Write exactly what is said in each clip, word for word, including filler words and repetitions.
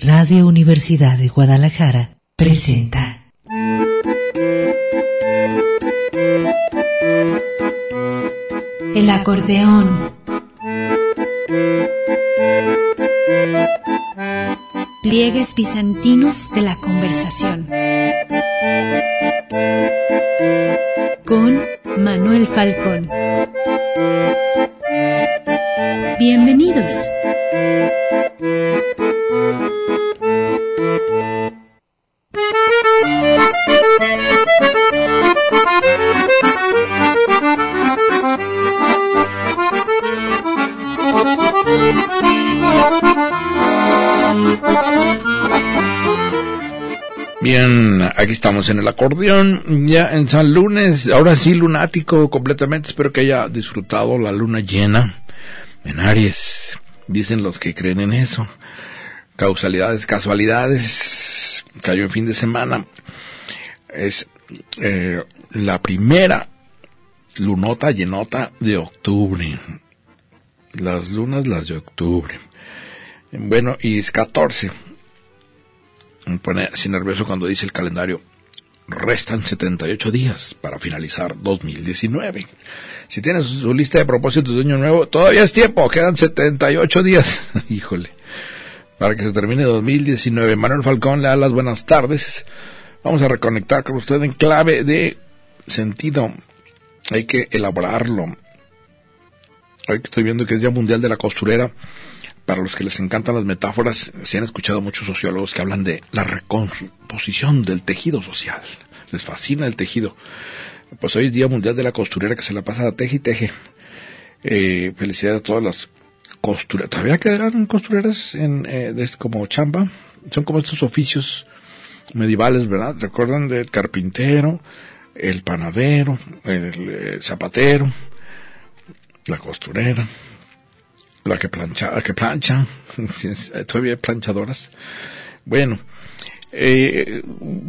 Radio Universidad de Guadalajara presenta El acordeón. Pliegues bizantinos de la conversación. Con Manuel Falcón. Bienvenidos. Bien, aquí estamos en el acordeón, ya en San Lunes, ahora sí lunático completamente, espero que haya disfrutado la luna llena en Aries, dicen los que creen en eso, causalidades, casualidades, cayó en fin de semana, es eh, la primera lunota llenota de octubre, las lunas las de octubre, bueno, y es catorce. Me pone así nervioso cuando dice el calendario, restan setenta y ocho días para finalizar dos mil diecinueve. Si tienes su lista de propósitos de año nuevo, todavía es tiempo, quedan setenta y ocho días. Híjole, para que se termine dos mil diecinueve. Manuel Falcón le da las buenas tardes. Vamos a reconectar con usted en clave de sentido. Hay que elaborarlo. Hoy que estoy viendo que es Día Mundial de la Costurera, para los que les encantan las metáforas, se han escuchado muchos sociólogos que hablan de la recomposición del tejido social. Les fascina el tejido. Pues hoy es Día Mundial de la Costurera, que se la pasa a teje y teje. Eh, felicidades a todas las costureras. ¿Todavía quedarán costureras en, eh, de, como chamba? Son como estos oficios medievales, ¿verdad? ¿Recuerdan del carpintero, el panadero, el, el zapatero, la costurera? La que plancha, la que plancha, todavía hay planchadoras. Bueno, eh,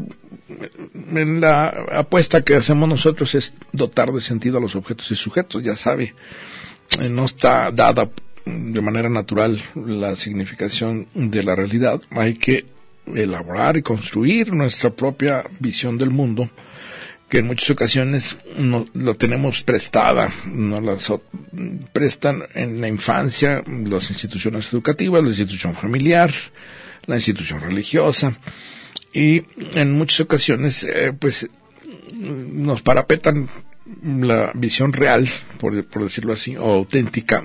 la apuesta que hacemos nosotros es dotar de sentido a los objetos y sujetos, ya sabe, eh, no está dada de manera natural la significación de la realidad, hay que elaborar y construir nuestra propia visión del mundo, que en muchas ocasiones no lo tenemos prestada, nos la so, prestan en la infancia las instituciones educativas, la institución familiar, la institución religiosa, y en muchas ocasiones eh, pues nos parapetan la visión real, por, por decirlo así, o auténtica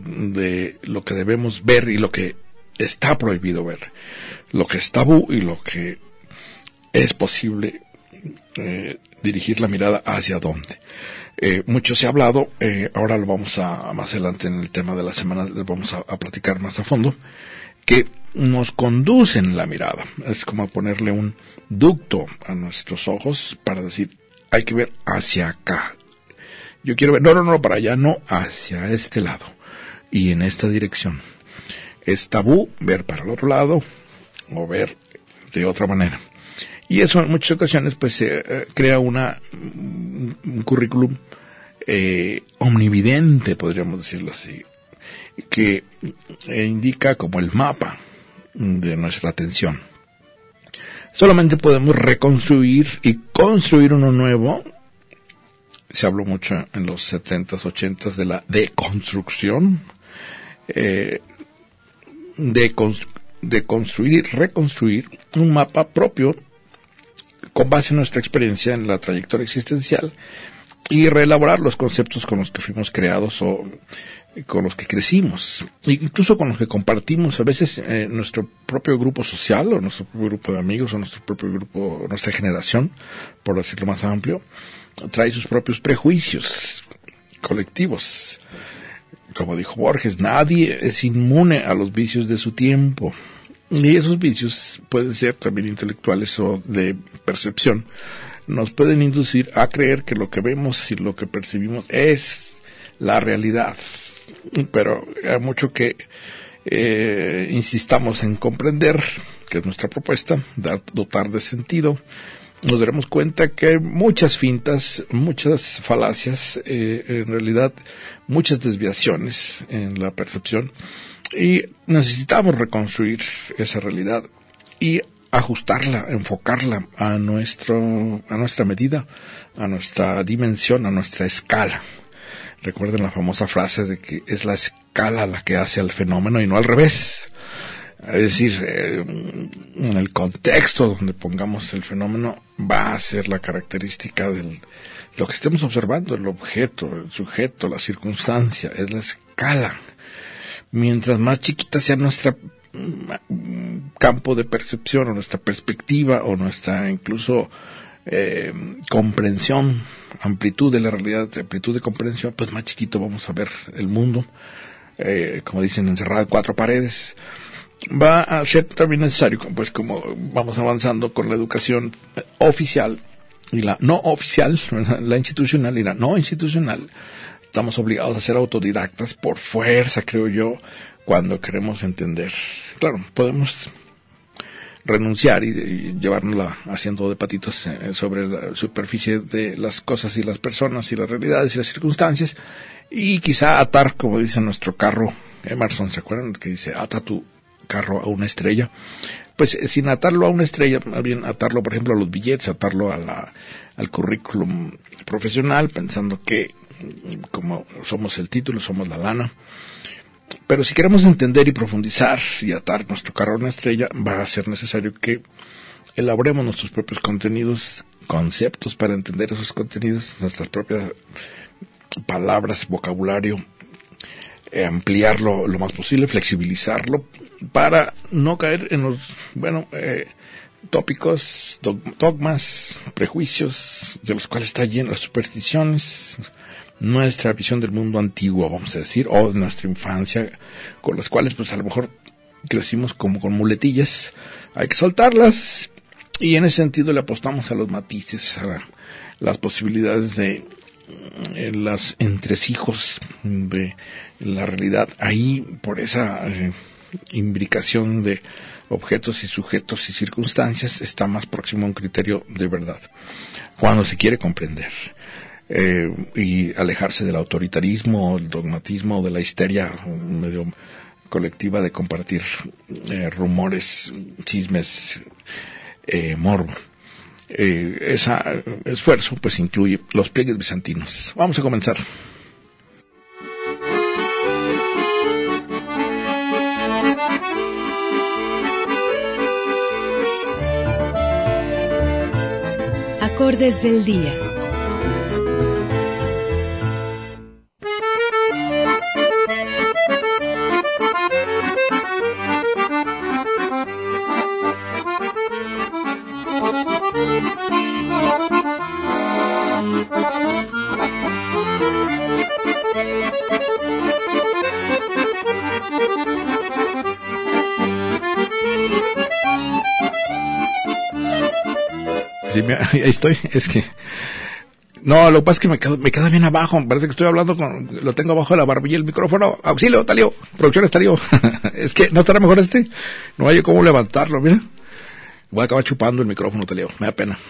de lo que debemos ver y lo que está prohibido ver, lo que es tabú y lo que es posible eh, dirigir la mirada hacia dónde. Eh, mucho se ha hablado, eh, ahora lo vamos a, más adelante en el tema de la semana, les vamos a, a platicar más a fondo, que nos conducen la mirada. Es como ponerle un ducto a nuestros ojos para decir, hay que ver hacia acá. Yo quiero ver, no, no, no, para allá, no, hacia este lado y en esta dirección. Es tabú ver para el otro lado o ver de otra manera. Y eso en muchas ocasiones pues se eh, crea una un currículum eh, omnividente, podríamos decirlo así, que eh, indica como el mapa de nuestra atención. Solamente podemos reconstruir y construir uno nuevo. Se habló mucho en los setentas, ochentas de la deconstrucción, eh, de, de construir y reconstruir un mapa propio con base en nuestra experiencia en la trayectoria existencial y reelaborar los conceptos con los que fuimos creados o con los que crecimos, incluso con los que compartimos a veces eh, nuestro propio grupo social o nuestro propio grupo de amigos o nuestro propio grupo, nuestra generación, por decirlo más amplio, trae sus propios prejuicios colectivos. Como dijo Borges, nadie es inmune a los vicios de su tiempo. Y esos vicios pueden ser también intelectuales o de percepción. Nos pueden inducir a creer que lo que vemos y lo que percibimos es la realidad. Pero hay mucho que eh, insistamos en comprender, que es nuestra propuesta, dar, dotar de sentido. Nos daremos cuenta que hay muchas fintas, muchas falacias, eh, en realidad muchas desviaciones en la percepción, Y necesitamos reconstruir esa realidad y ajustarla, enfocarla a nuestro, a nuestra medida, a nuestra dimensión, a nuestra escala. Recuerden la famosa frase de que es la escala la que hace al fenómeno y no al revés. Es decir, eh, en el contexto donde pongamos el fenómeno va a ser la característica de lo que estemos observando, el objeto, el sujeto, la circunstancia, es la escala. Mientras más chiquita sea nuestra campo de percepción o nuestra perspectiva o nuestra incluso eh, comprensión, amplitud de la realidad, amplitud de comprensión, pues más chiquito vamos a ver el mundo, eh, como dicen, encerrado en cuatro paredes. Va a ser también necesario, pues como vamos avanzando con la educación oficial y la no oficial, la institucional y la no institucional, estamos obligados a ser autodidactas por fuerza, creo yo, cuando queremos entender. Claro, podemos renunciar y, y llevárnosla haciendo de patitos eh, sobre la superficie de las cosas y las personas y las realidades y las circunstancias, y quizá atar, como dice nuestro carro, Emerson, ¿se acuerdan? Que dice, ata tu carro a una estrella. Pues eh, sin atarlo a una estrella, más bien atarlo, por ejemplo, a los billetes, atarlo a la, al currículum profesional, pensando que como somos el título, somos la lana. Pero si queremos entender y profundizar y atar nuestro carro a una estrella, va a ser necesario que elaboremos nuestros propios contenidos, conceptos para entender esos contenidos, nuestras propias palabras, vocabulario, eh, ampliarlo lo más posible, flexibilizarlo, para no caer en los, bueno, eh, tópicos, dogmas, prejuicios, de los cuales está lleno, las supersticiones, nuestra visión del mundo antiguo, vamos a decir, o de nuestra infancia, con las cuales pues a lo mejor crecimos como con muletillas. Hay que soltarlas, y en ese sentido le apostamos a los matices, a las posibilidades de eh, los entresijos de la realidad. Ahí, por esa eh, imbricación de objetos y sujetos y circunstancias, está más próximo a un criterio de verdad, cuando se quiere comprender. Eh, y alejarse del autoritarismo, el dogmatismo, de la histeria medio colectiva de compartir eh, rumores, chismes, eh, morbo. Eh, ese esfuerzo pues incluye los pliegues bizantinos. Vamos a comenzar. Acordes del día. Sí, ahí estoy, es que no, lo que pasa es que me queda, me queda bien abajo, parece que estoy hablando con, lo tengo abajo de la barbilla el micrófono. Auxilio, Talío, producciones Talío. Es que no estará mejor este, no hay cómo levantarlo, mira, voy a acabar chupando el micrófono, Talío, me da pena.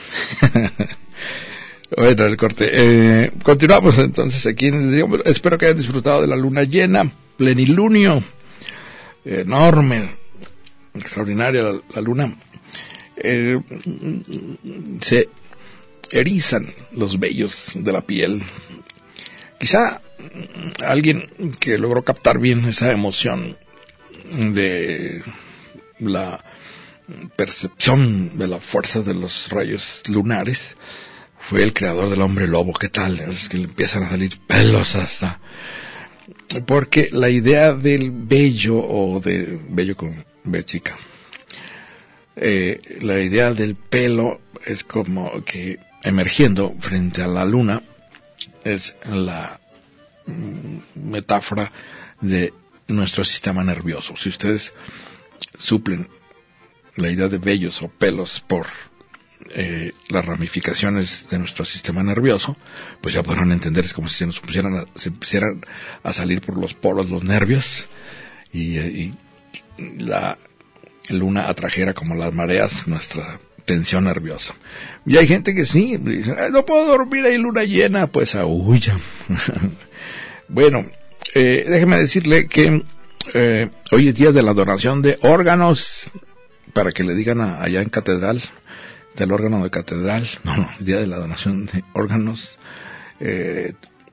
Bueno, el corte, eh, continuamos entonces aquí, digamos, espero que hayan disfrutado de la luna llena, plenilunio, enorme, extraordinaria la, la luna. Eh, se erizan los vellos de la piel. Quizá alguien que logró captar bien esa emoción de la percepción de la fuerza de los rayos lunares fue el creador del hombre lobo. ¿Qué tal? Es que le empiezan a salir pelos hasta... Porque la idea del vello, o de vello con B chica, Eh, la idea del pelo es como que emergiendo frente a la luna es la mm, metáfora de nuestro sistema nervioso. Si ustedes suplen la idea de vellos o pelos por eh, las ramificaciones de nuestro sistema nervioso, pues ya podrán entender, es como si se nos pusieran a, se pusieran a salir por los polos los nervios y, y la luna atrajera como las mareas nuestra tensión nerviosa. Y hay gente que sí, dice, no puedo dormir, hay luna llena, pues aúlla. Bueno, eh, déjeme decirle que Eh, hoy es día de la donación de órganos, para que le digan a, allá en Catedral, del órgano de Catedral, no, no, el día de la donación de órganos, eh,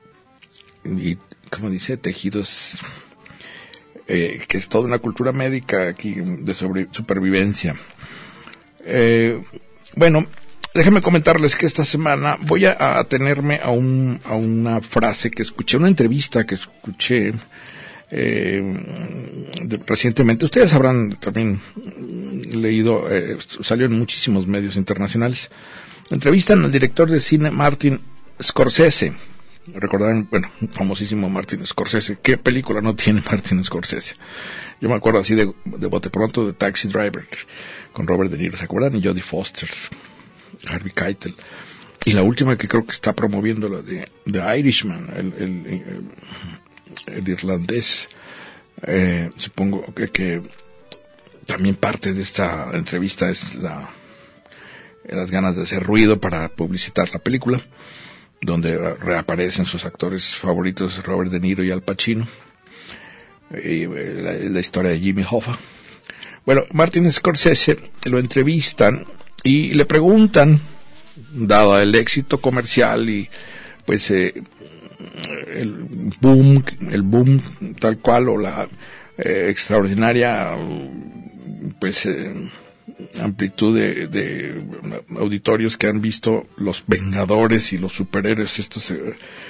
y, como dice, tejidos, eh, que es toda una cultura médica aquí de sobre, supervivencia. Eh, bueno, déjenme comentarles que esta semana voy a, a tenerme a, un, a una frase que escuché, una entrevista que escuché Eh, de, recientemente. Ustedes habrán también leído, eh, salió en muchísimos medios internacionales. Entrevistan al director de cine Martin Scorsese. Recordarán, bueno, famosísimo Martin Scorsese. ¿Qué película no tiene Martin Scorsese? Yo me acuerdo así de, de bote pronto de Taxi Driver con Robert De Niro, ¿se acuerdan? Y Jodie Foster, Harvey Keitel. Y la última que creo que está promoviendo, la de The Irishman, el, el, el el irlandés, eh, supongo que, que también parte de esta entrevista es la, las ganas de hacer ruido para publicitar la película, donde reaparecen sus actores favoritos Robert De Niro y Al Pacino, y la, la historia de Jimmy Hoffa. Bueno, Martin Scorsese lo entrevistan y le preguntan, dado el éxito comercial y pues eh, el boom, el boom tal cual, o la eh, extraordinaria pues eh, amplitud de, de auditorios que han visto Los Vengadores y los superhéroes, estos eh,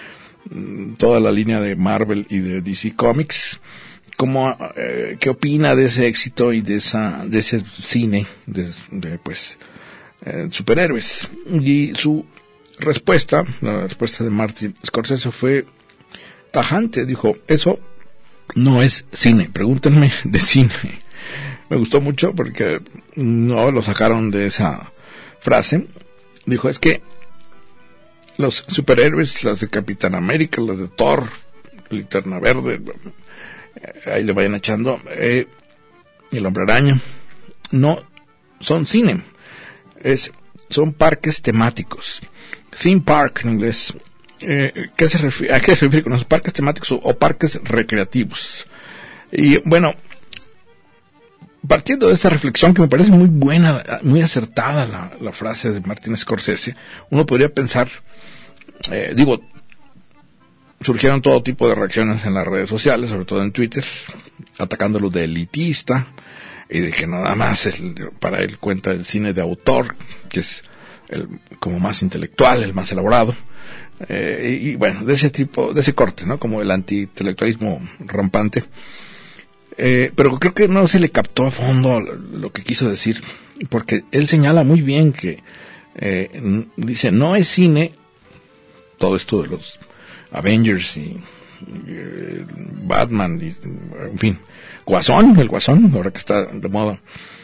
toda la línea de Marvel y de D C Comics. ¿Cómo, eh, qué opina de ese éxito y de esa de ese cine de, de pues eh, superhéroes? Y su respuesta, la respuesta de Martin Scorsese fue tajante. Dijo, eso no es cine, pregúntenme de cine. Me gustó mucho porque no lo sacaron de esa frase. Dijo, es que los superhéroes, las de Capitán América, las de Thor, Linterna Verde, ahí le vayan echando, eh, el Hombre Araña, no son cine, es, son parques temáticos. Theme park en inglés. Eh, ¿qué se refiere, ¿A qué se refiere con los parques temáticos o, o parques recreativos? Y bueno, partiendo de esta reflexión que me parece muy buena, muy acertada la, la frase de Martin Scorsese, uno podría pensar, eh, digo, surgieron todo tipo de reacciones en las redes sociales, sobre todo en Twitter, atacándolo de elitista y de que nada más el, para él cuenta el cine de autor, que es el como más intelectual, el más elaborado, eh, y, y bueno, de ese tipo, de ese corte, ¿no? Como el anti-intelectualismo rampante. Eh, pero creo que no se le captó a fondo lo que quiso decir, porque él señala muy bien que, eh, dice, no es cine, todo esto de los Avengers y, y eh, Batman, y, en fin, Guasón, el Guasón, ahora que está de moda,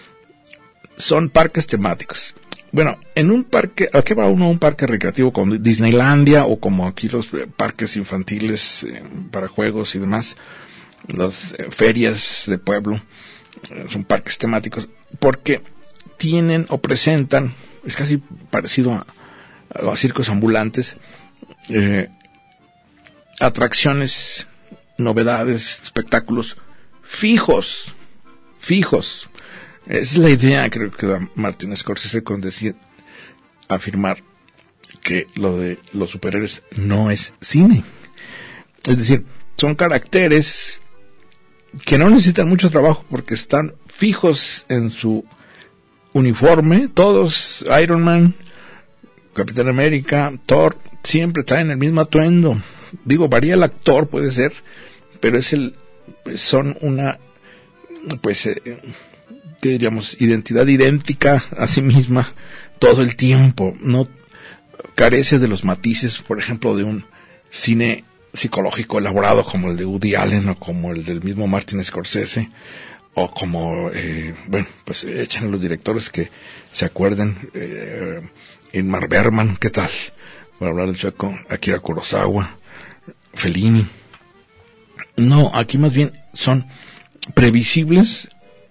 son parques temáticos. Bueno, en un parque, ¿a qué va uno a un parque recreativo como Disneylandia o como aquí los eh, parques infantiles eh, para juegos y demás? Las eh, ferias de pueblo, eh, son parques temáticos, porque tienen o presentan, es casi parecido a, a, a circos ambulantes, eh, atracciones, novedades, espectáculos fijos, fijos. Esa es la idea, creo que da Martin Scorsese con decir, afirmar que lo de los superhéroes no es cine. Es decir, son caracteres que no necesitan mucho trabajo porque están fijos en su uniforme. Todos, Iron Man, Capitán América, Thor, siempre traen el mismo atuendo. Digo, varía el actor, puede ser, pero es el, son una, pues, eh, ¿qué diríamos? Identidad idéntica a sí misma todo el tiempo. No carece de los matices, por ejemplo, de un cine psicológico elaborado como el de Woody Allen o como el del mismo Martin Scorsese, o como, eh, bueno, pues echan a los directores que se acuerden, eh, Ingmar Bergman, ¿qué tal? Para hablar del sueco, Akira Kurosawa, Fellini. No, aquí más bien son previsibles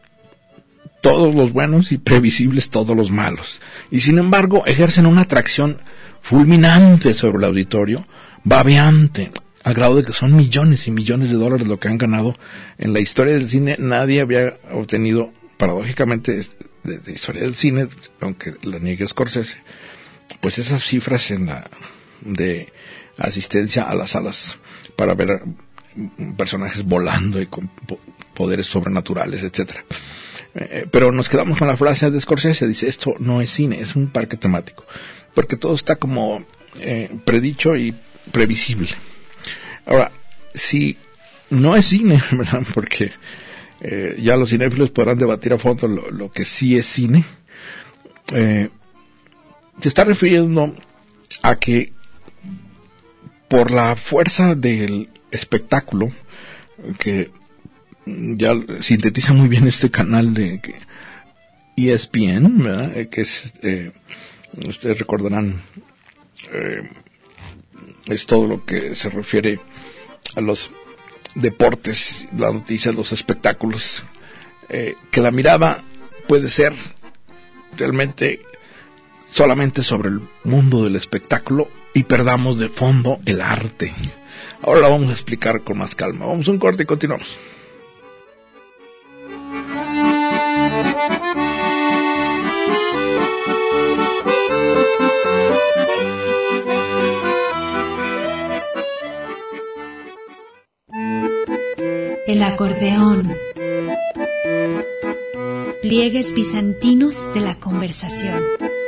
todos los buenos y previsibles todos los malos. Y sin embargo ejercen una atracción fulminante sobre el auditorio, babeante. al grado de que son millones y millones de dólares lo que han ganado. En la historia del cine nadie había obtenido, paradójicamente, de, de historia del cine, aunque la niegue Scorsese, pues esas cifras en la de asistencia a las salas para ver personajes volando y con po- poderes sobrenaturales, etcétera. Eh, pero nos quedamos con la frase de Scorsese, dice, esto no es cine, es un parque temático, porque todo está como eh, predicho y previsible. Ahora, si no es cine, ¿verdad? Porque eh, ya los cinéfilos podrán debatir a fondo lo, lo que sí es cine, eh, se está refiriendo a que por la fuerza del espectáculo, que ya sintetiza muy bien este canal de E S P N, ¿verdad? Que es, eh, ustedes recordarán, eh, es todo lo que se refiere a los deportes, las noticias, los espectáculos, eh, que la mirada puede ser realmente solamente sobre el mundo del espectáculo y perdamos de fondo el arte. Ahora la vamos a explicar con más calma. Vamos a un corte y continuamos. El acordeón. Pliegues bizantinos de la conversación.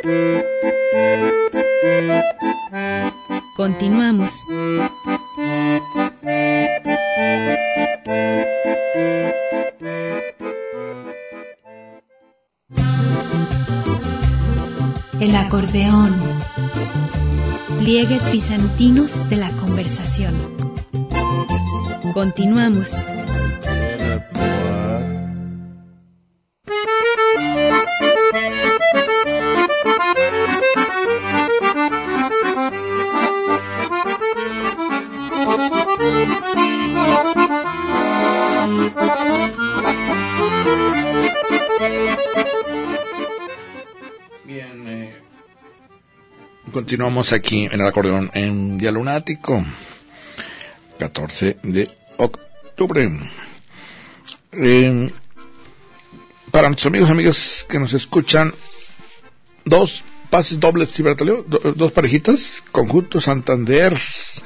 Continuamos. El acordeón. Pliegues bizantinos de la conversación. Continuamos. Bien, eh, continuamos aquí en el acordeón en Día Lunático, catorce de octubre. Eh, para nuestros amigos y amigas que nos escuchan, dos pases dobles Cibertaleo, do, dos parejitas, Conjunto Santander,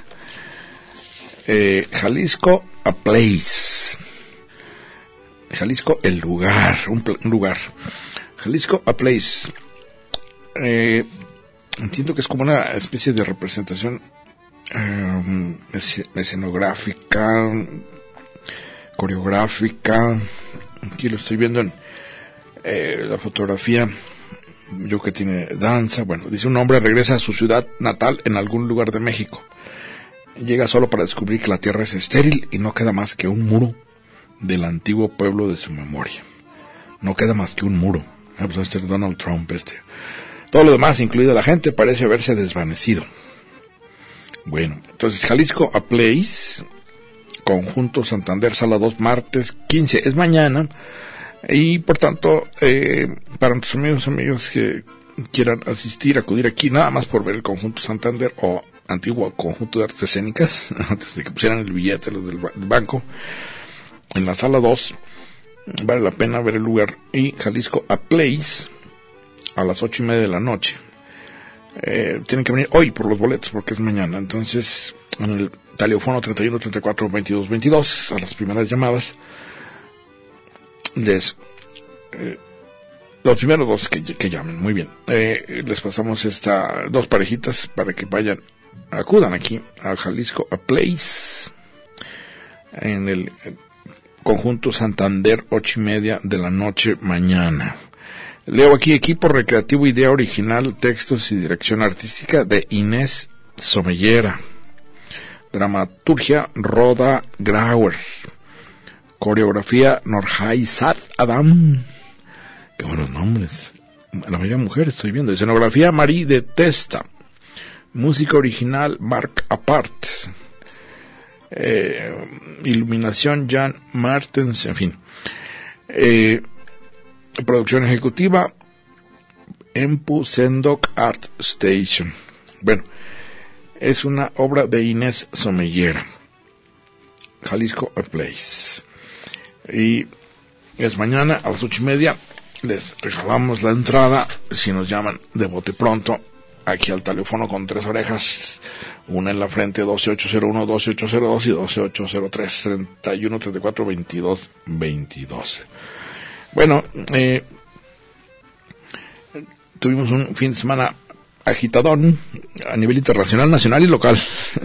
eh, Jalisco a Place. Jalisco, el lugar, un, un lugar. Jalisco a Place. Eh, entiendo que es como una especie de representación eh, escenográfica, coreográfica. Aquí lo estoy viendo en eh, la fotografía. Yo que tiene danza. Bueno, dice: un hombre regresa a su ciudad natal en algún lugar de México. Llega solo para descubrir que la tierra es estéril y no queda más que un muro del antiguo pueblo de su memoria. No queda más que un muro. Ah, pues este es Donald Trump, este. Todo lo demás, incluida la gente, parece haberse desvanecido. Bueno, entonces Jalisco a Place, Conjunto Santander, sala dos, martes quince, es mañana. Y por tanto, eh, para nuestros amigos y amigas que quieran asistir, acudir aquí, nada más por ver el Conjunto Santander o antiguo Conjunto de Artes Escénicas, antes de que pusieran el billete los del, del banco, en la sala dos, vale la pena ver el lugar. Y Jalisco a Place, a las ocho y media de la noche. Eh, tienen que venir hoy por los boletos porque es mañana. Entonces, en el teléfono treinta y uno, treinta y cuatro, veintidós, veintidós, a las primeras llamadas, les, eh, los primeros dos que, que llamen, muy bien, eh, les pasamos estas dos parejitas para que vayan, acudan aquí a Jalisco a Place, en el Conjunto Santander, ocho y media de la noche mañana. Leo aquí: equipo recreativo, idea original, textos y dirección artística de Inés Somellera. Dramaturgia Roda Grauer. Coreografía Norhaisat Adam. Qué buenos nombres. La mayoría mujeres estoy viendo. Escenografía Marie de Testa. Música original Marc Apart. Eh, iluminación Jan Martens, en fin. Eh, producción ejecutiva Empu Sendok Art Station. Bueno, es una obra de Inés Somellera. Jalisco A Place. Y es mañana a las ocho y media. Les regalamos la entrada si nos llaman de bote pronto aquí al teléfono con tres orejas, una en la frente, doce ocho cero uno, doce ocho cero dos y doce ocho cero tres, treinta y uno treinta y cuatro veintidós veintidós. Bueno, eh, tuvimos un fin de semana agitadón a nivel internacional, nacional y local.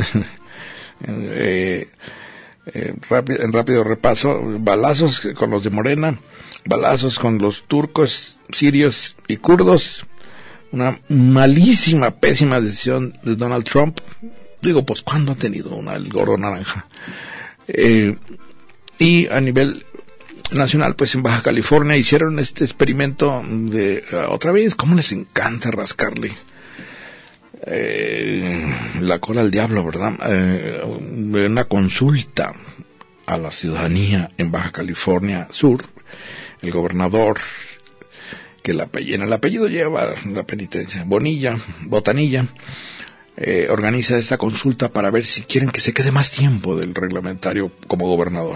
eh, eh, rápido, en rápido repaso, balazos con los de Morena, balazos con los turcos, sirios y kurdos, una malísima, pésima decisión de Donald Trump. Digo, pues, ¿cuándo ha tenido una el gorro naranja? Eh, y a nivel nacional, pues en Baja California hicieron este experimento de, uh, otra vez, ¿cómo les encanta rascarle eh, la cola al diablo, verdad? Eh, una consulta a la ciudadanía en Baja California Sur. El gobernador, que la, en el apellido lleva la penitencia, Bonilla, Botanilla, eh, organiza esta consulta para ver si quieren que se quede más tiempo del reglamentario como gobernador.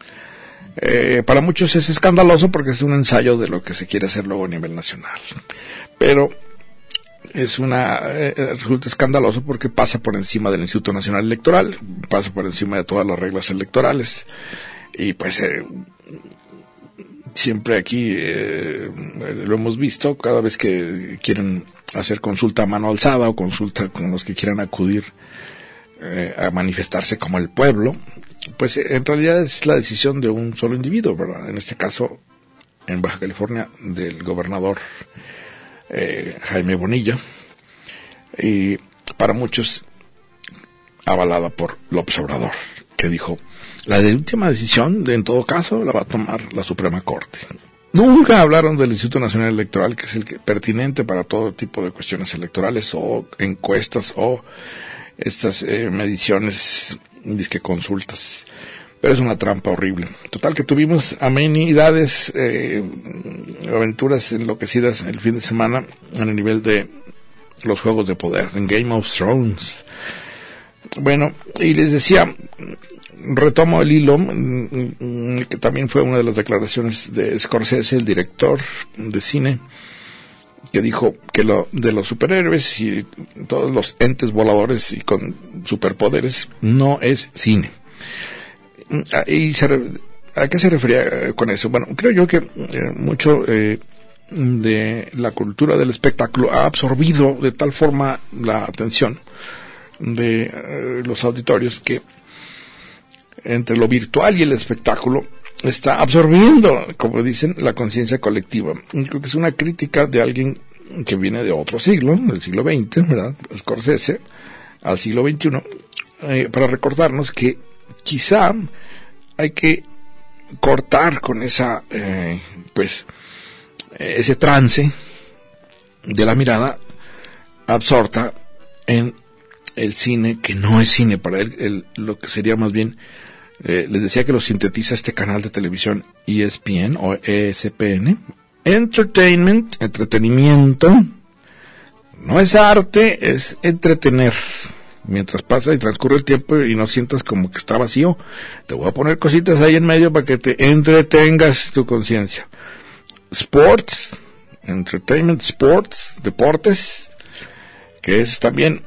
Eh, para muchos es escandaloso porque es un ensayo de lo que se quiere hacer luego a nivel nacional. Pero es una eh, resulta escandaloso porque pasa por encima del Instituto Nacional Electoral, pasa por encima de todas las reglas electorales. Y pues eh, siempre aquí eh, lo hemos visto, cada vez que quieren hacer consulta a mano alzada o consulta con los que quieran acudir eh, a manifestarse como el pueblo, pues en realidad es la decisión de un solo individuo, ¿verdad? En este caso, en Baja California, del gobernador eh, Jaime Bonilla, y para muchos avalada por López Obrador, que dijo: la de última decisión, de, en todo caso, la va a tomar la Suprema Corte. Nunca hablaron del Instituto Nacional Electoral, que es el que, pertinente para todo tipo de cuestiones electorales o encuestas o estas eh, mediciones, disque consultas. Pero es una trampa horrible. Total, que tuvimos amenidades, eh, aventuras enloquecidas el fin de semana en el nivel de los juegos de poder, en Game of Thrones. Bueno, y les decía, retomo el hilo, que también fue una de las declaraciones de Scorsese, el director de cine, que dijo que lo de los superhéroes y todos los entes voladores y con superpoderes no es cine. ¿Y se, a qué se refería con eso? Bueno, creo yo que eh, mucho eh, de la cultura del espectáculo ha absorbido de tal forma la atención de eh, los auditorios que entre lo virtual y el espectáculo está absorbiendo, como dicen, la conciencia colectiva. Creo que es una crítica de alguien que viene de otro siglo, del siglo veinte, ¿verdad? Scorsese, al siglo veintiuno, eh, para recordarnos que quizá hay que cortar con esa, eh, pues, ese trance de la mirada absorta en el cine, que no es cine para él, el, lo que sería más bien, eh, les decía que lo sintetiza este canal de televisión E S P N o E S P N, Entertainment, entretenimiento, no es arte, es entretener. Mientras pasa y transcurre el tiempo y no sientas como que está vacío, te voy a poner cositas ahí en medio para que te entretengas tu conciencia. Sports, entertainment, sports, deportes, que es también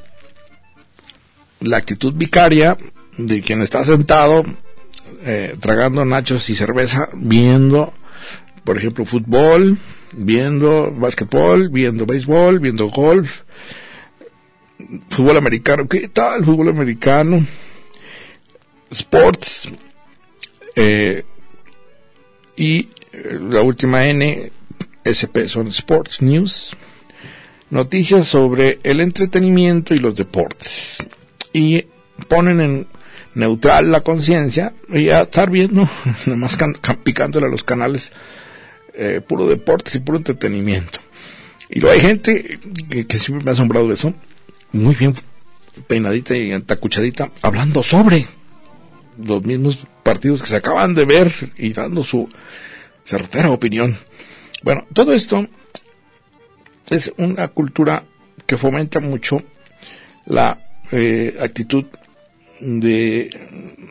la actitud vicaria de quien está sentado eh, tragando nachos y cerveza, viendo, por ejemplo, fútbol, viendo básquetbol, viendo béisbol, viendo golf, fútbol americano. ¿Qué tal fútbol americano? Sports, eh, y eh, la última N, S P, son Sports News, noticias sobre el entretenimiento y los deportes, y ponen en neutral la conciencia y a estar viendo, nada más can, can, picándole a los canales, eh, puro deportes y puro entretenimiento. Y luego hay gente que, que siempre me ha asombrado eso, muy bien peinadita y entacuchadita, hablando sobre los mismos partidos que se acaban de ver y dando su certera opinión. Bueno, todo esto es una cultura que fomenta mucho la eh, actitud de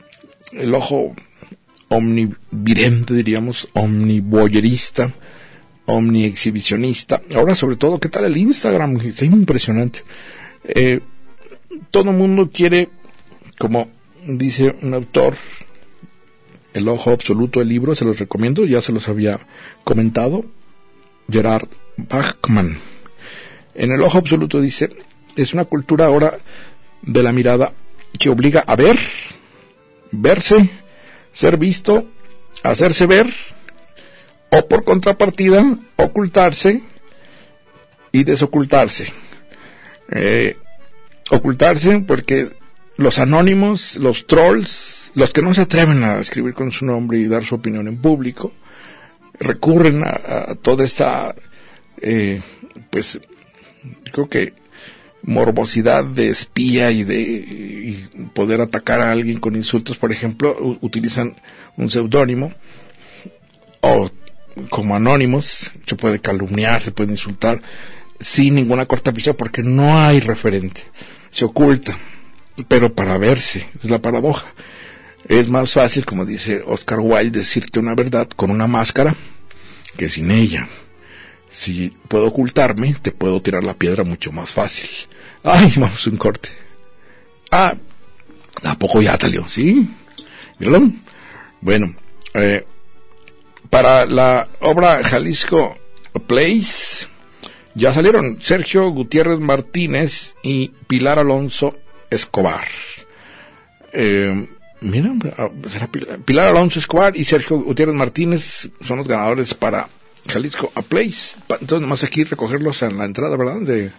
el ojo omnividente, diríamos, omnivoyerista, omniexhibicionista. Ahora, sobre todo, ¿qué tal el Instagram? Es impresionante. Eh, todo el mundo quiere, como dice un autor, El ojo absoluto del libro, se los recomiendo, ya se los había comentado, Gerard Bachmann. En El ojo absoluto dice, es una cultura ahora de la mirada que obliga a ver, verse, ser visto, hacerse ver, o por contrapartida, ocultarse y desocultarse. Eh, ocultarse porque los anónimos, los trolls, los que no se atreven a escribir con su nombre y dar su opinión en público, recurren a, a toda esta, eh, pues, creo que morbosidad de espía y de y poder atacar a alguien con insultos. Por ejemplo, u- utilizan un seudónimo o como anónimos, se puede calumniar, se puede insultar sin ninguna cortapisa porque no hay referente, se oculta, pero para verse, es la paradoja. Es más fácil, como dice Oscar Wilde, decirte una verdad con una máscara que sin ella. Si puedo ocultarme, te puedo tirar la piedra mucho más fácil. Ay, vamos a un corte. Ah, ¿a poco ya salió? ¿Sí? ¿Míralo? Bueno, eh, para la obra Jalisco Place, ya salieron Sergio Gutiérrez Martínez y Pilar Alonso Escobar. Eh, mira, será Pilar, Pilar Alonso Escobar y Sergio Gutiérrez Martínez son los ganadores para Jalisco A Place. Entonces, nomás aquí recogerlos en la entrada, ¿verdad? De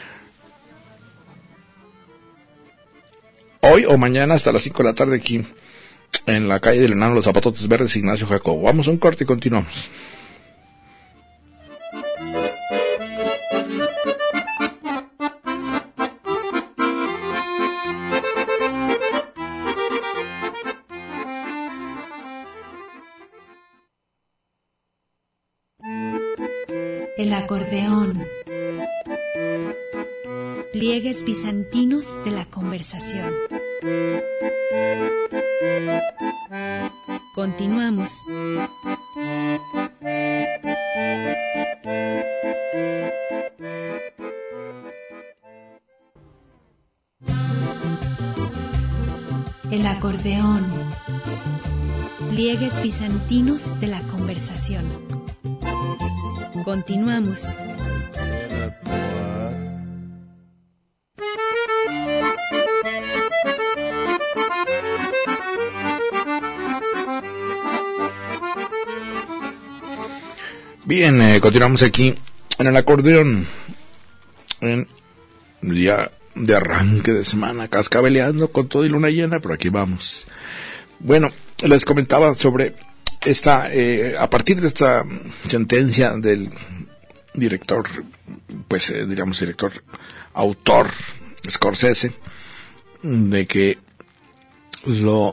hoy o mañana hasta las cinco de la tarde aquí en la calle del Enano Los Zapatotes Verdes, Ignacio Jacobo. Vamos a un corte y continuamos. El acordeón. Pliegues bizantinos de la conversación. Continuamos. El acordeón. Pliegues bizantinos de la conversación. Continuamos. Bien, eh, continuamos aquí en el acordeón, en el día de arranque de semana, cascabeleando con todo y luna llena, pero aquí vamos. Bueno, les comentaba sobre esta, eh, a partir de esta sentencia del director, pues eh, diríamos director, autor, Scorsese, de que lo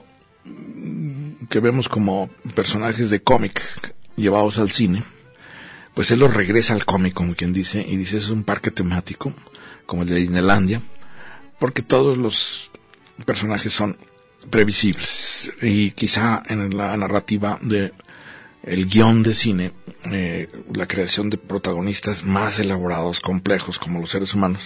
que vemos como personajes de cómic llevados al cine, pues él los regresa al cómic, como quien dice, y dice, es un parque temático, como el de Disneylandia, porque todos los personajes son previsibles, y quizá en la narrativa de el guión de cine, eh, la creación de protagonistas más elaborados, complejos, como los seres humanos,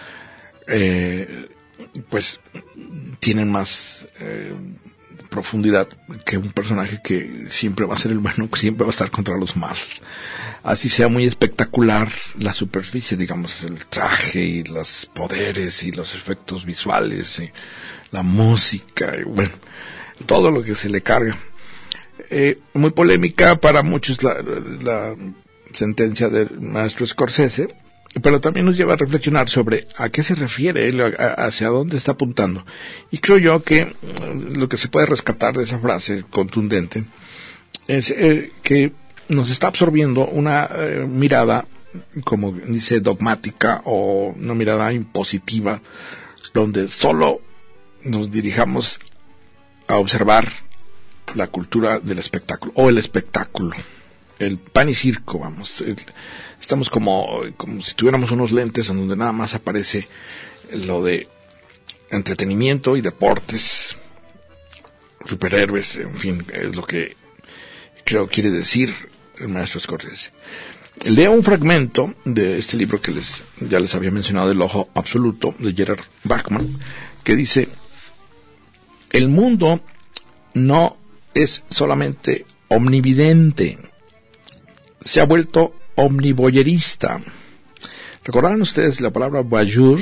eh, pues tienen más eh, profundidad que un personaje que siempre va a ser el bueno, que siempre va a estar contra los malos. Así sea muy espectacular la superficie, digamos, el traje y los poderes y los efectos visuales y la música y bueno, todo lo que se le carga. Eh, muy polémica para muchos la, la sentencia del maestro Scorsese, pero también nos lleva a reflexionar sobre a qué se refiere él, a, hacia dónde está apuntando. Y creo yo que lo que se puede rescatar de esa frase contundente es eh, que nos está absorbiendo una eh, mirada, como dice, dogmática o una mirada impositiva, donde solo nos dirijamos a observar la cultura del espectáculo, o el espectáculo, el pan y circo, vamos. El, estamos como, como si tuviéramos unos lentes en donde nada más aparece lo de entretenimiento y deportes, superhéroes, en fin, es lo que creo quiere decir el maestro Scorsese. Leo un fragmento de este libro que les ya les había mencionado, El ojo absoluto, de Gerard Bachman, que dice: el mundo no es solamente omnividente, se ha vuelto omnivoyerista. ¿Recordarán ustedes la palabra voyeur?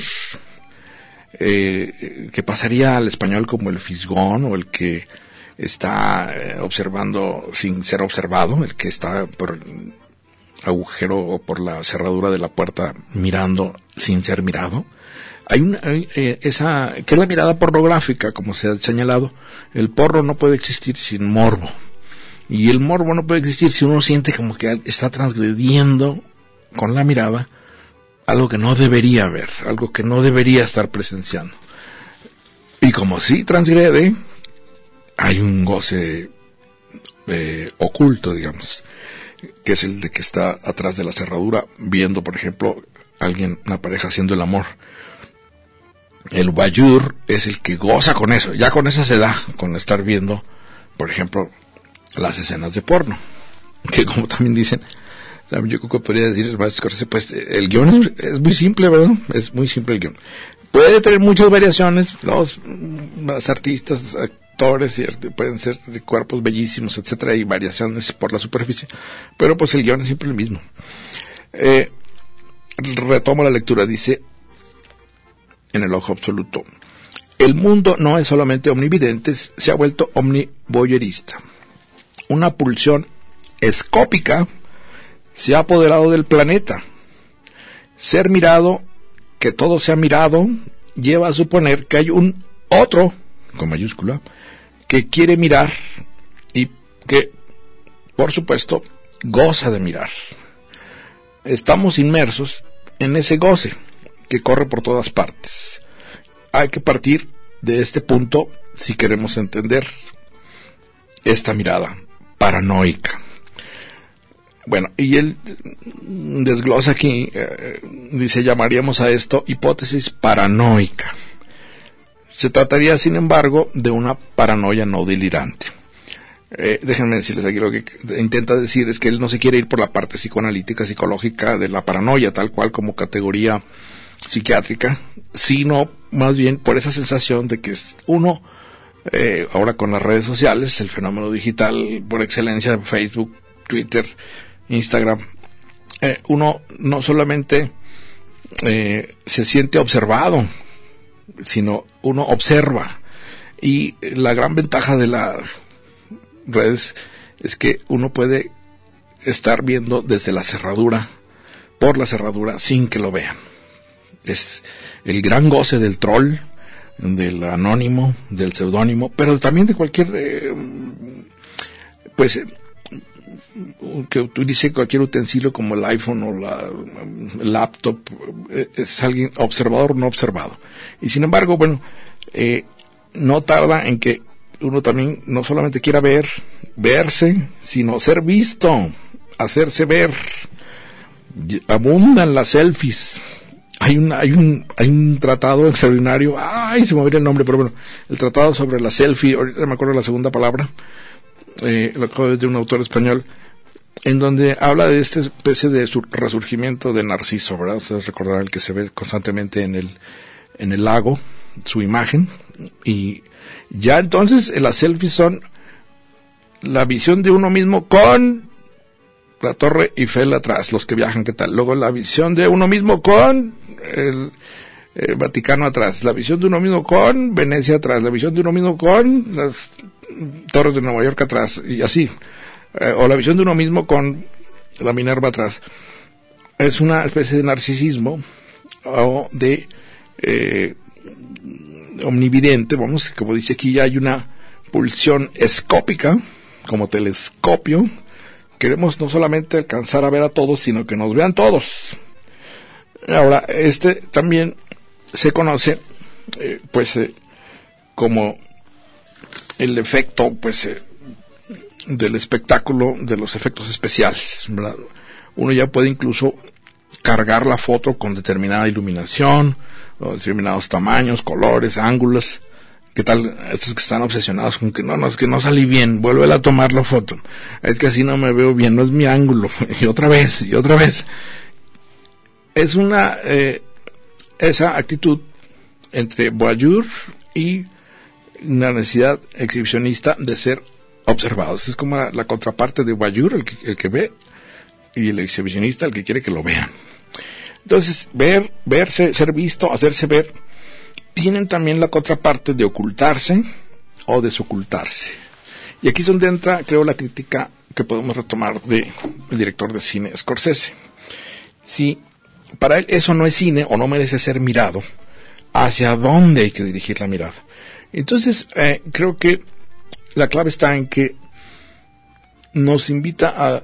Eh, que pasaría al español como el fisgón, o el que está eh, observando sin ser observado, el que está por el agujero o por la cerradura de la puerta mirando sin ser mirado. Hay una, eh, esa, que es la mirada pornográfica, como se ha señalado. El porno no puede existir sin morbo, y el morbo no puede existir si uno siente como que está transgrediendo con la mirada algo que no debería ver, algo que no debería estar presenciando. Y como sí transgrede, hay un goce eh, oculto, digamos, que es el de que está atrás de la cerradura viendo, por ejemplo, alguien, una pareja haciendo el amor. El voyeur es el que goza con eso, ya con esa se da, con estar viendo, por ejemplo, las escenas de porno, que como también dicen, yo creo que podría decir, pues el guión es, es muy simple, ¿verdad? Es muy simple el guión. Puede tener muchas variaciones, los, los artistas, actores, pueden ser de cuerpos bellísimos, etcétera, y variaciones por la superficie, pero pues el guión es siempre el mismo. Eh, retomo la lectura, dice en El ojo absoluto: el mundo no es solamente omnividente, se ha vuelto omnivoyerista. Una pulsión escópica se ha apoderado del planeta. Ser mirado, que todo sea mirado, lleva a suponer que hay un otro, con mayúscula, que quiere mirar y que, por supuesto, goza de mirar. Estamos inmersos en ese goce que corre por todas partes. Hay que partir de este punto si queremos entender esta mirada paranoica. Bueno, y él desglosa aquí, eh, dice, llamaríamos a esto hipótesis paranoica. Se trataría, sin embargo, de una paranoia no delirante. Eh, déjenme decirles aquí lo que intenta decir es que él no se quiere ir por la parte psicoanalítica, psicológica de la paranoia, tal cual como categoría psiquiátrica, sino más bien por esa sensación de que uno, eh, ahora con las redes sociales, el fenómeno digital por excelencia, Facebook, Twitter, Instagram, eh, uno no solamente eh, se siente observado, sino uno observa. Y la gran ventaja de las redes es que uno puede estar viendo desde la cerradura, por la cerradura, sin que lo vean. Es el gran goce del troll, del anónimo, del seudónimo, pero también de cualquier, eh, pues, que utilice cualquier utensilio como el iPhone o la el laptop, es alguien observador no observado. Y sin embargo, bueno, eh, no tarda en que uno también no solamente quiera ver, verse, sino ser visto, hacerse ver. Abundan las selfies. Hay un, hay un, hay un tratado extraordinario, ay, se me olvidó el nombre, pero bueno, el tratado sobre la selfie, ahorita me acuerdo la segunda palabra, eh, lo acabo de de un autor español, en donde habla de esta especie de su resurgimiento de Narciso, ¿verdad? Ustedes recordarán el que se ve constantemente en el, en el lago, su imagen, y ya entonces las selfies son la visión de uno mismo con la Torre Eiffel atrás, los que viajan, ¿qué tal? Luego la visión de uno mismo con el, el Vaticano atrás, la visión de uno mismo con Venecia atrás, la visión de uno mismo con las torres de Nueva York atrás, y así, eh, o la visión de uno mismo con la Minerva atrás. Es una especie de narcisismo o de eh, omnividente, vamos, como dice aquí, ya hay una pulsión escópica, como telescopio. Queremos no solamente alcanzar a ver a todos, sino que nos vean todos. Ahora, este también se conoce, eh, pues, eh, como el efecto, pues, eh, del espectáculo, de los efectos especiales, ¿verdad? Uno ya puede incluso cargar la foto con determinada iluminación, o determinados tamaños, colores, ángulos, ¿Qué tal estos que están obsesionados con que no, no, es que no salí bien, vuelve a tomar la foto? Es que así no me veo bien, no es mi ángulo. Y otra vez, y otra vez. Es una, eh, esa actitud entre voyeur y una necesidad exhibicionista de ser observados. Es como la, la contraparte de voyeur, el que, el que ve, y el exhibicionista, el que quiere que lo vean. Entonces, ver, verse, ser visto, hacerse ver, tienen también la contraparte de ocultarse o desocultarse. Y aquí es donde entra, creo, la crítica que podemos retomar de el director de cine Scorsese. Si para él eso no es cine o no merece ser mirado, ¿hacia dónde hay que dirigir la mirada? Entonces, eh, creo que la clave está en que nos invita a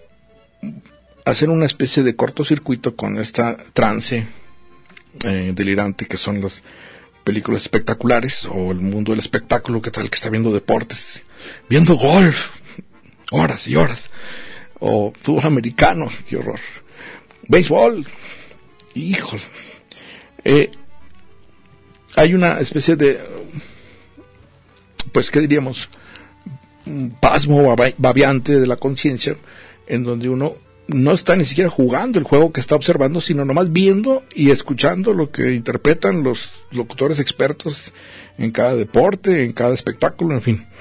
hacer una especie de cortocircuito con esta trance eh, delirante que son las películas espectaculares o el mundo del espectáculo. ¿Qué tal que está viendo deportes? Viendo golf, horas y horas, o fútbol americano, qué horror, béisbol, híjole. Eh, hay una especie de, pues, ¿qué diríamos? Un pasmo babeante de la conciencia, en donde uno no está ni siquiera jugando el juego que está observando, sino nomás viendo y escuchando lo que interpretan los locutores expertos en cada deporte, en cada espectáculo, en fin.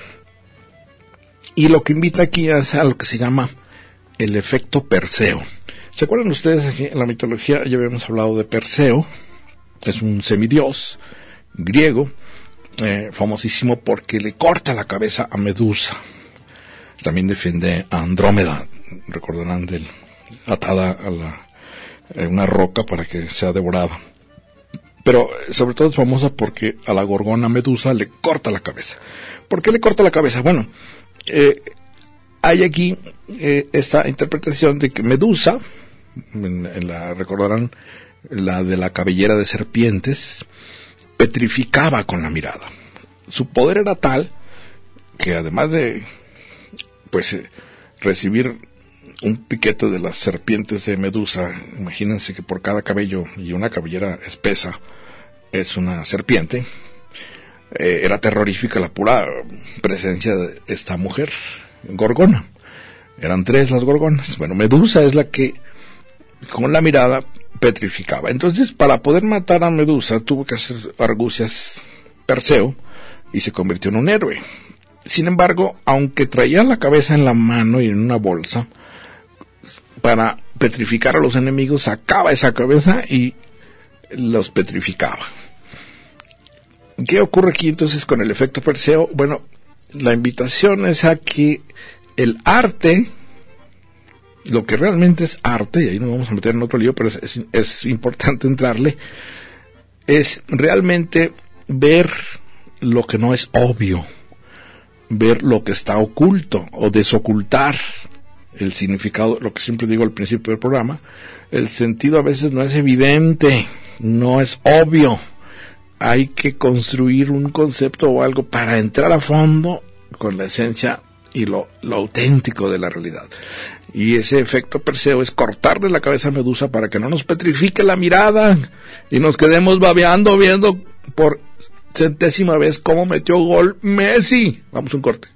Y lo que invita aquí es a lo que se llama el efecto Perseo. ¿Se acuerdan ustedes? Aquí en la mitología ya habíamos hablado de Perseo. Es un semidios griego, eh, famosísimo porque le corta la cabeza a Medusa. También defiende a Andrómeda, recordarán, del, atada a la, eh, una roca para que sea devorada. Pero sobre todo es famosa porque a la gorgona Medusa le corta la cabeza. ¿Por qué le corta la cabeza? Bueno, eh, hay aquí eh, esta interpretación de que Medusa, en, en la, recordarán, la de la cabellera de serpientes, petrificaba con la mirada. Su poder era tal que además de pues eh, recibir un piquete de las serpientes de Medusa, imagínense que por cada cabello y una cabellera espesa es una serpiente, eh, era terrorífica la pura presencia de esta mujer, gorgona. Eran tres las gorgonas. Bueno, Medusa es la que con la mirada petrificaba. Entonces, para poder matar a Medusa tuvo que hacer argucias Perseo y se convirtió en un héroe. Sin embargo, aunque traía la cabeza en la mano y en una bolsa, para petrificar a los enemigos, sacaba esa cabeza y los petrificaba. ¿Qué ocurre aquí entonces con el efecto Perseo? Bueno, la invitación es a que el arte, lo que realmente es arte, y ahí nos vamos a meter en otro lío, pero es, es, es importante entrarle, es realmente ver lo que no es obvio, ver lo que está oculto o desocultar el significado, lo que siempre digo al principio del programa. El sentido a veces no es evidente, no es obvio. Hay que construir un concepto o algo para entrar a fondo con la esencia y lo, lo auténtico de la realidad. Y ese efecto Perseo es cortarle la cabeza a Medusa para que no nos petrifique la mirada y nos quedemos babeando viendo por centésima vez cómo metió gol Messi. Vamos a un corte.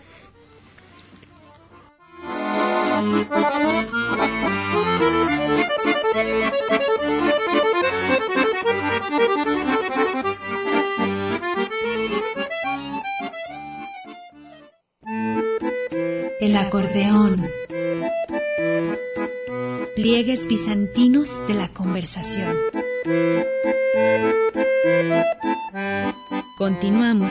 El acordeón. Pliegues bizantinos de la conversación. Continuamos.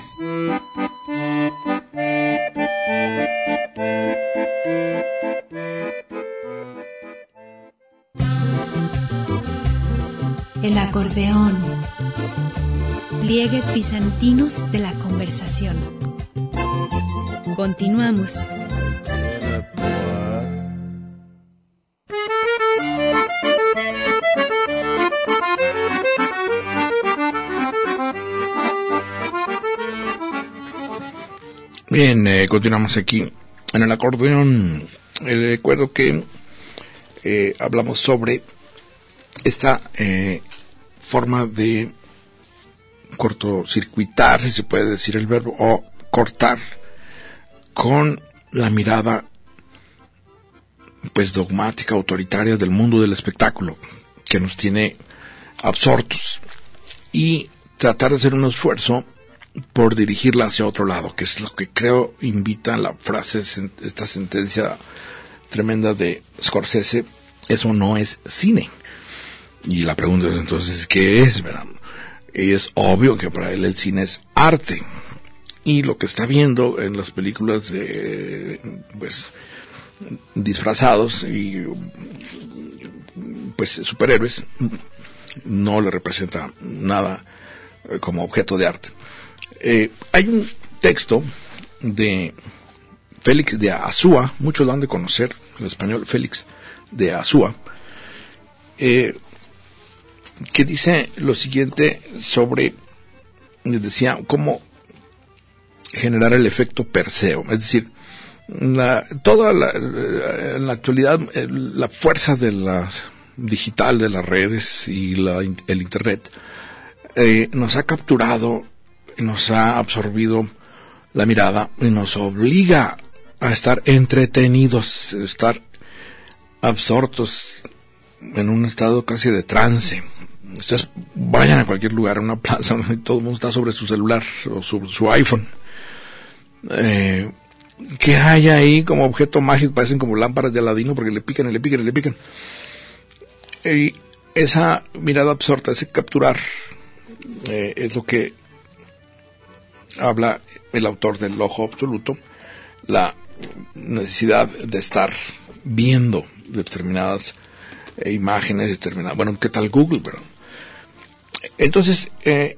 El acordeón. Pliegues bizantinos de la conversación. Continuamos. Bien, eh, continuamos aquí en el acordeón. Eh, recuerdo que eh, hablamos sobre esta eh, forma de cortocircuitar, si se puede decir el verbo, o cortar con la mirada pues dogmática, autoritaria del mundo del espectáculo, que nos tiene absortos, y tratar de hacer un esfuerzo por dirigirla hacia otro lado, que es lo que creo invita la frase, esta sentencia tremenda de Scorsese: eso no es cine. Y la pregunta es entonces, ¿qué es? ¿Verdad? Y es obvio que para él el cine es arte. Y lo que está viendo en las películas de, pues, disfrazados y, pues, superhéroes, no le representa nada como objeto de arte. Eh, hay un texto de Félix de Azúa, muchos lo han de conocer, en español, Félix de Azúa, eh, que dice lo siguiente sobre, les decía, cómo generar el efecto Perseo. Es decir, la, toda la, en la actualidad, la fuerza de la digital, de las redes y la, el internet, eh, nos ha capturado, nos ha absorbido la mirada y nos obliga a estar entretenidos, estar absortos en un estado casi de trance. Ustedes vayan a cualquier lugar, a una plaza, y todo el mundo está sobre su celular o sobre su iPhone. Eh, ¿Qué hay ahí como objeto mágico? Parecen como lámparas de Aladino, porque le pican y le pican y le pican. Y esa mirada absorta, ese capturar, eh, es lo que habla el autor del Ojo Absoluto, la necesidad de estar viendo determinadas eh, imágenes, determinadas, bueno, ¿qué tal Google? Pero, entonces, eh,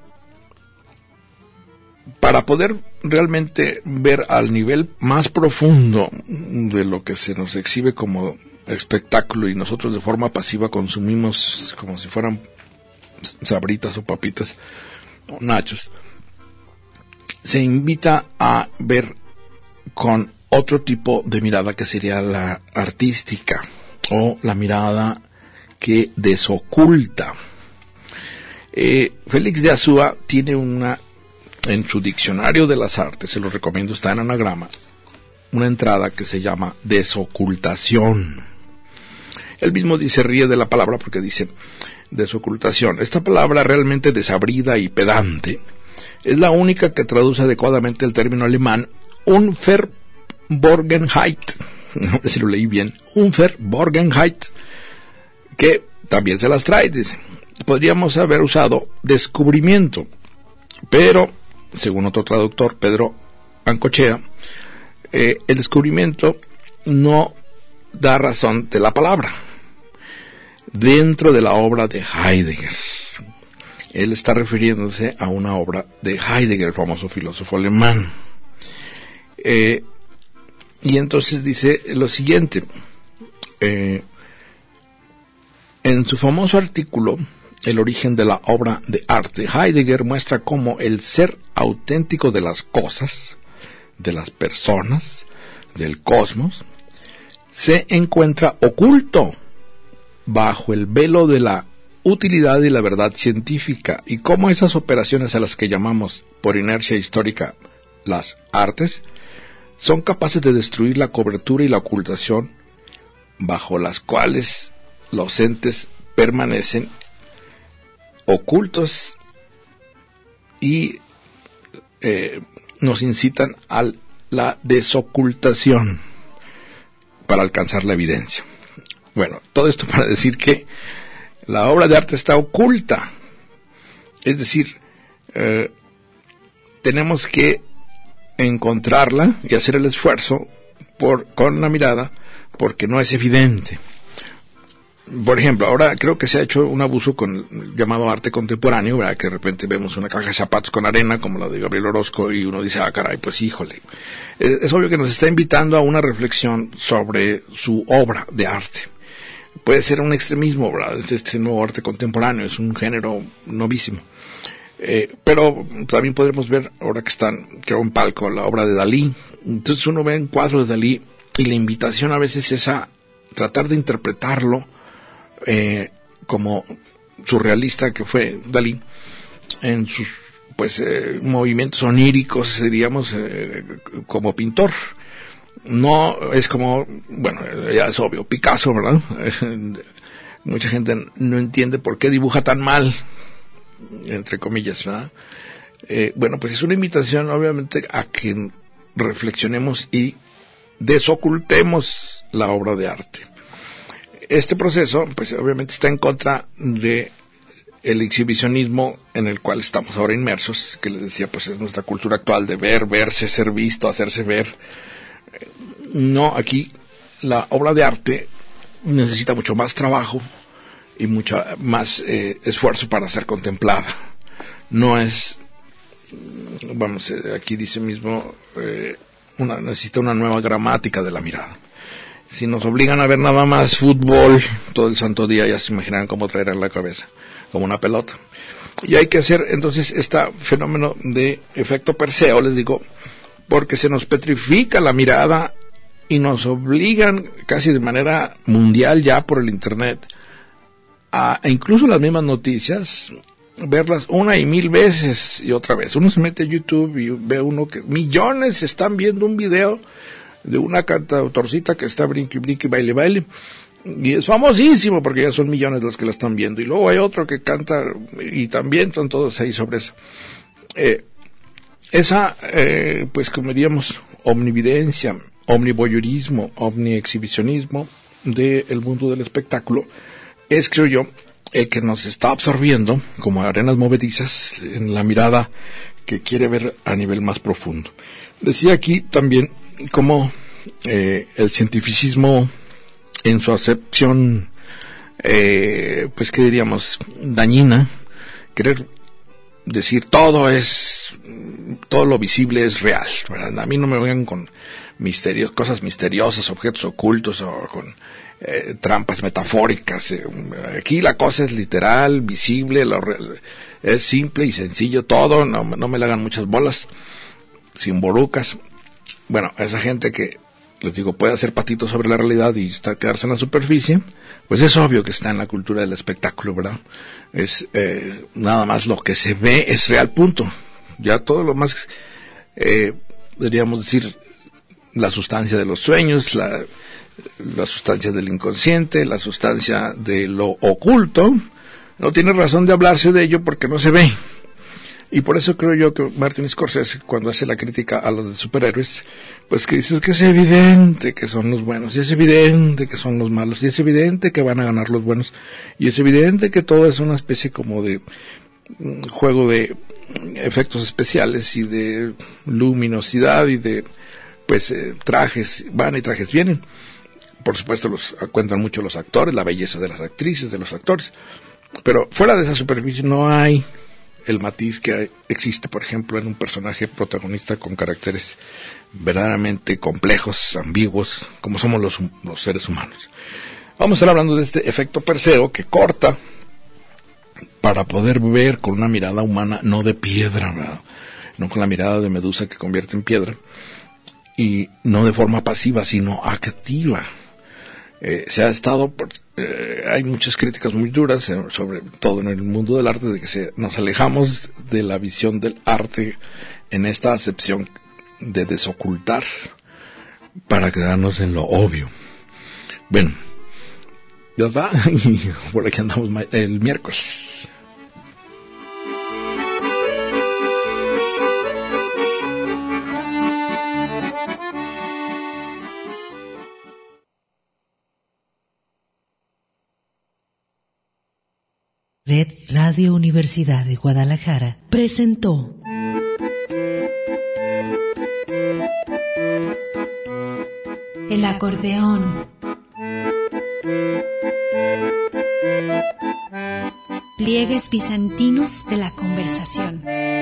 para poder realmente ver al nivel más profundo de lo que se nos exhibe como espectáculo y nosotros de forma pasiva consumimos como si fueran sabritas o papitas o nachos, se invita a ver con otro tipo de mirada, que sería la artística o la mirada que desoculta. Eh, Félix de Azúa tiene una, en su diccionario de las artes, se lo recomiendo, está en anagrama, una entrada que se llama desocultación. Él mismo dice, ríe de la palabra porque dice desocultación. Esta palabra realmente desabrida y pedante es la única que traduce adecuadamente el término alemán Unverborgenheit, no sé si lo leí bien, Unverborgenheit, que también se las trae, dice. Podríamos haber usado descubrimiento, pero, según otro traductor, Pedro Ancochea, eh, el descubrimiento no da razón de la palabra dentro de la obra de Heidegger. Él está refiriéndose a una obra de Heidegger, el famoso filósofo alemán. Eh, y entonces dice lo siguiente, eh, en su famoso artículo El origen de la obra de arte, Heidegger muestra cómo el ser auténtico de las cosas, de las personas, del cosmos, se encuentra oculto bajo el velo de la utilidad y la verdad científica, y cómo esas operaciones a las que llamamos por inercia histórica las artes son capaces de destruir la cobertura y la ocultación bajo las cuales los entes permanecen ocultos y eh, nos incitan a la desocultación para alcanzar la evidencia. Bueno, todo esto para decir que la obra de arte está oculta, es decir, eh, tenemos que encontrarla y hacer el esfuerzo por, con la mirada, porque no es evidente. Por ejemplo, ahora creo que se ha hecho un abuso con el llamado arte contemporáneo, ¿verdad? Que de repente vemos una caja de zapatos con arena, como la de Gabriel Orozco, y uno dice, ah, caray, pues híjole. Es, es obvio que nos está invitando a una reflexión sobre su obra de arte. Puede ser un extremismo, ¿verdad? Este nuevo arte contemporáneo es un género novísimo. Eh, pero también podremos ver, ahora que están, creo, en palco, la obra de Dalí. Entonces uno ve un cuadro de Dalí y la invitación a veces es a tratar de interpretarlo eh, como surrealista que fue Dalí en sus pues eh, movimientos oníricos, diríamos, eh, como pintor. No es como, bueno, ya es obvio, Picasso, ¿verdad? Mucha gente no entiende por qué dibuja tan mal, entre comillas, ¿verdad? Eh, bueno, pues es una invitación, obviamente, a que reflexionemos y desocultemos la obra de arte. Este proceso, pues obviamente está en contra de el exhibicionismo en el cual estamos ahora inmersos, que les decía, pues es nuestra cultura actual de ver, verse, ser visto, hacerse ver. No, aquí la obra de arte necesita mucho más trabajo y mucho más eh, esfuerzo para ser contemplada. No es, vamos, eh, aquí dice mismo, eh, una, necesita una nueva gramática de la mirada. Si nos obligan a ver nada más fútbol todo el santo día, ya se imaginarán cómo traer en la cabeza, como una pelota. Y hay que hacer entonces este fenómeno de efecto Perseo, les digo, porque se nos petrifica la mirada y nos obligan casi de manera mundial ya por el internet a, a incluso las mismas noticias, verlas una y mil veces y otra vez. Uno se mete a YouTube y ve uno que millones están viendo un video de una cantautorcita que está brinque, brinque, baile, baile, y es famosísimo porque ya son millones los que la están viendo, y luego hay otro que canta y también están todos ahí sobre eso. Eh, esa, eh, pues como diríamos, omnividencia, omnivoyeurismo, omniexhibicionismo del mundo del espectáculo, es, creo yo, el que nos está absorbiendo como arenas movedizas en la mirada que quiere ver a nivel más profundo. Decía aquí también como eh, el cientificismo en su acepción, eh, pues qué diríamos, dañina, querer decir todo es, todo lo visible es real, ¿verdad? A mí no me vengan con misterios, cosas misteriosas, objetos ocultos o con eh, trampas metafóricas. Eh, aquí la cosa es literal, visible, lo, es simple y sencillo todo, no, no me le hagan muchas bolas, sin borucas. Bueno, esa gente que, les digo, puede hacer patitos sobre la realidad y estar, quedarse en la superficie, pues es obvio que está en la cultura del espectáculo, ¿verdad? Es eh, nada más lo que se ve es real, punto. Ya todo lo más, eh, deberíamos decir, la sustancia de los sueños, la, la sustancia del inconsciente, la sustancia de lo oculto, no tiene razón de hablarse de ello porque no se ve. Y por eso creo yo que Martin Scorsese, cuando hace la crítica a los de superhéroes, pues que dice que es evidente que son los buenos, y es evidente que son los malos, y es evidente que van a ganar los buenos, y es evidente que todo es una especie como de juego de efectos especiales y de luminosidad y de, pues, eh, trajes van y trajes vienen. Por supuesto, los cuentan mucho los actores, la belleza de las actrices, de los actores, pero fuera de esa superficie no hay el matiz que existe, por ejemplo, en un personaje protagonista con caracteres verdaderamente complejos, ambiguos, como somos los, los seres humanos. Vamos a estar hablando de este efecto Perseo que corta para poder ver con una mirada humana, no de piedra, ¿verdad? No con la mirada de Medusa que convierte en piedra, y no de forma pasiva, sino activa. Eh, se ha estado, por, eh, hay muchas críticas muy duras, eh, sobre todo en el mundo del arte, de que se, nos alejamos de la visión del arte en esta acepción de desocultar para quedarnos en lo obvio. Bueno, ya está, y por aquí andamos el miércoles. Red Radio Universidad de Guadalajara presentó El acordeón. Pliegues bizantinos de la conversación.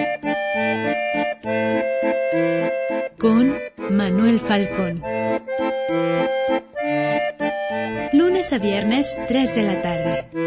Con Manuel Falcón. Lunes a viernes, tres de la tarde.